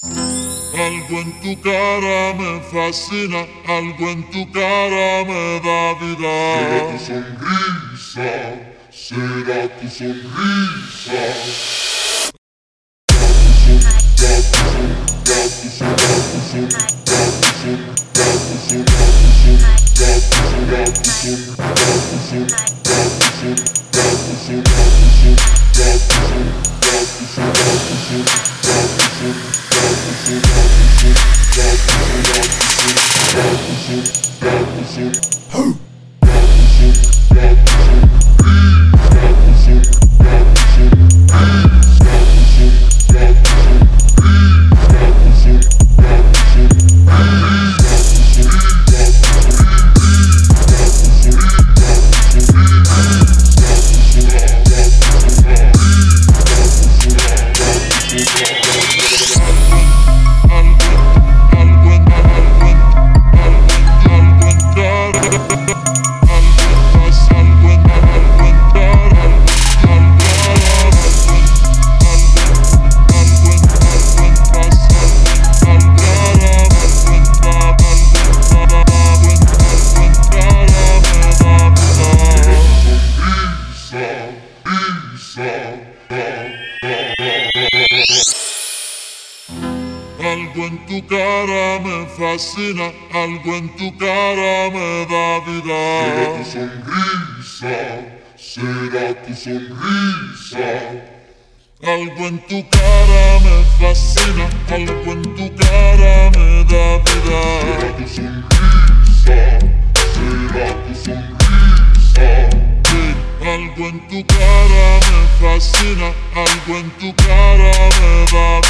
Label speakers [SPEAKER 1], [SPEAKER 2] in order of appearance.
[SPEAKER 1] Algo en tu cara me fascina, algo en tu cara me da vida. Será tu sonrisa. Algo en tu cara me fascina, algo en tu cara me da vida. Será tu sonrisa. Algo en tu cara me fascina, algo en tu cara me da vida. Será tu sonrisa. Algo en tu cara me fascina, algo en tu cara me da vida.